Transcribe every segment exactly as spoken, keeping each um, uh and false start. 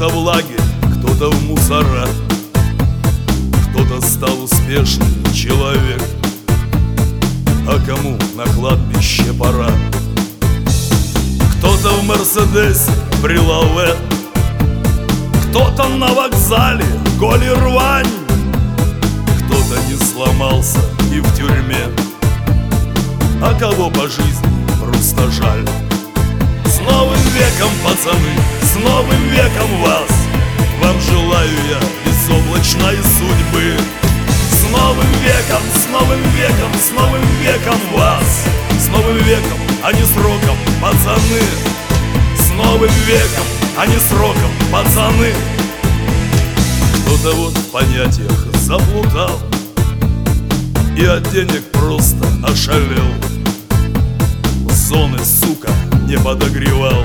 Кто-то в лагерь, кто-то в мусора, кто-то стал успешный человек, а кому на кладбище пора. Кто-то в Мерседесе прилаве, кто-то на вокзале голи рвань, кто-то не сломался и в тюрьме, а кого по жизни просто жаль. С новым веком, пацаны, с новым веком вас! Вам желаю я безоблачной судьбы. С новым веком, с новым веком, с новым веком вас! С новым веком, а не сроком, пацаны! С новым веком, а не сроком, пацаны! Кто-то вот в понятиях заплутал и от денег просто ошалел. Зоны, сука, не подогревал,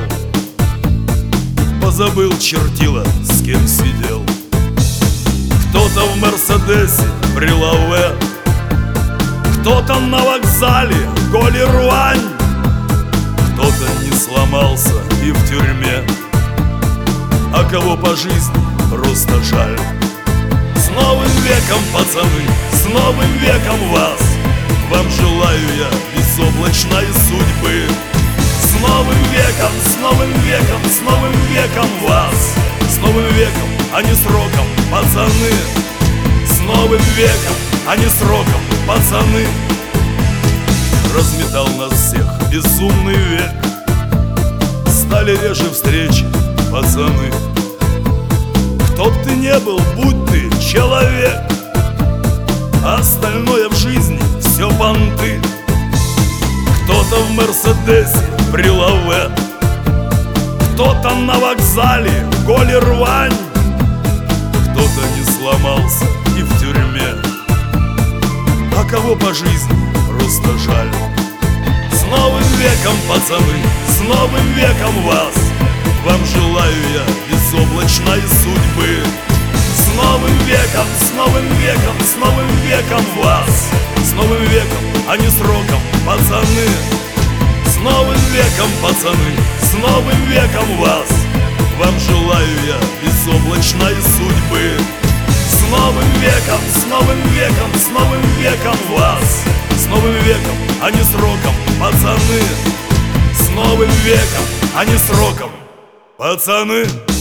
позабыл чертила, с кем сидел. Кто-то в Мерседесе прилаве, кто-то на вокзале голи рвань, кто-то не сломался и в тюрьме, а кого по жизни просто жаль. С новым веком, пацаны, с новым веком вас! Вам желаю я безоблачной судьбы. С новым веком, с новым веком, с новым веком вас! С новым веком, а не сроком, пацаны! С новым веком, а не сроком, пацаны! Разметал нас всех безумный век, стали реже встречи, пацаны. Кто б ты не был, будь ты человек, остальное в жизни все понты. Кто-то в Мерседесе прилаве, кто-то на вокзале голи рвань, кто-то не сломался и в тюрьме, а кого по жизни просто жаль. С новым веком, пацаны, с новым веком вас! Вам желаю я безоблачной судьбы. С новым веком, с новым веком, с новым веком вас! С новым веком, а не сроком, пацаны! С новым веком, пацаны, с новым веком вас! Вам желаю я безоблачной судьбы. С новым веком, с новым веком, с новым веком вас! С новым веком, а не сроком, пацаны! С новым веком, а не сроком, пацаны!